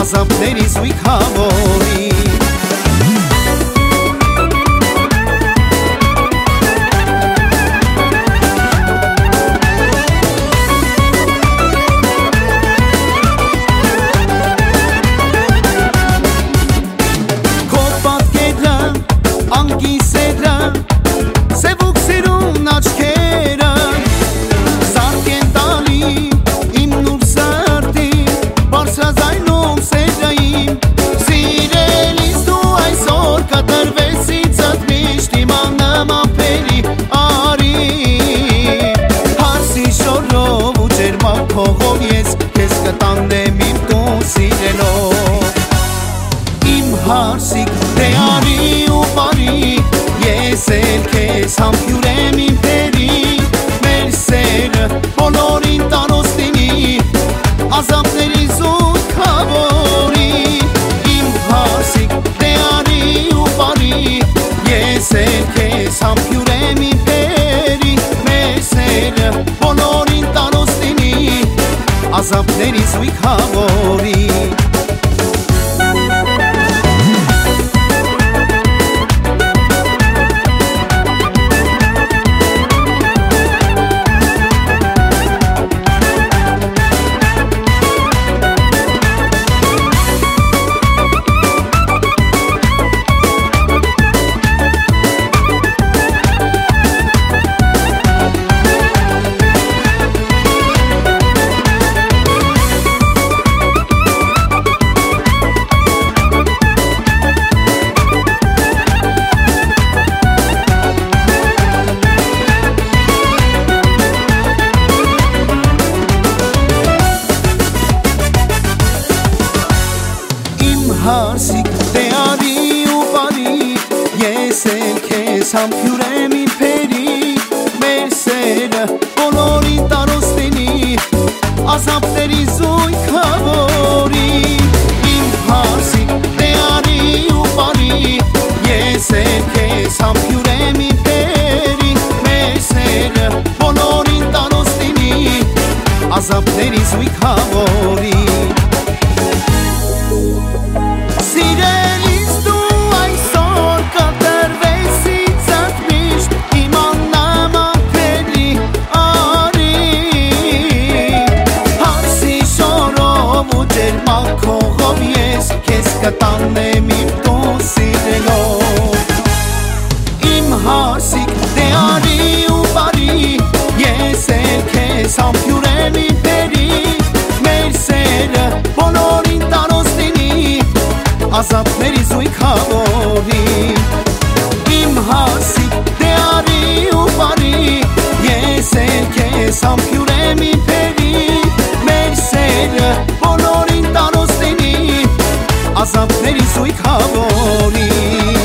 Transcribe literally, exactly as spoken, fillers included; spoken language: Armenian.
ազապների զույգ հավորի Փողով ես քեզ կտանեմ իմ տուն սիրելով Իմ հարսիկ դե արի ու բարի Ես էլ քեզ համբյուրեմ իմ տերի Մեր սերը բոլորին տանոց լինի Ազապների զույգ հավորի Իմ հարսիկ դե արի ու բարի Ես էլ քեզ համբյուրեմ իմ տերի Մեր սերը բոլորին տանոց ազապների զույգ հավորի Հարսիկ դե արի ու բարի Ես էլ քեզ համբյուրեմ իմ փերի Մեր սերը բոլորին տարոց լինի Ազապների զույգ հավորի Իմ հարսիկ դե արի ու բարի Ես էլ քեզ համբյուրեմ իմ փերի Մեր սերը բոլորին տարոց լինի Ազապների զույգ հավորի Սիրելիս դու այսօր կտրվեցիցդ միշտ Իմ աննամ անկրելի արի Հարսի շորով ու ջերմակ քողով ես Քեզ կտանեմ իմ տուն սիրելով Իմ հարսիկ դե արի ու բարի Ես էլ քեզ համբյուրեմ իմ տերի Մեր սերը բոլորին տանոց լինի Ազապների զույգ հավորի Իմ հարսիկ դե արի ու բարի Ես էլ քեզ համբյուրեմ իմ փերի Մեր սերը բոլորին տանոց լինի Ազապների զույգ հավորի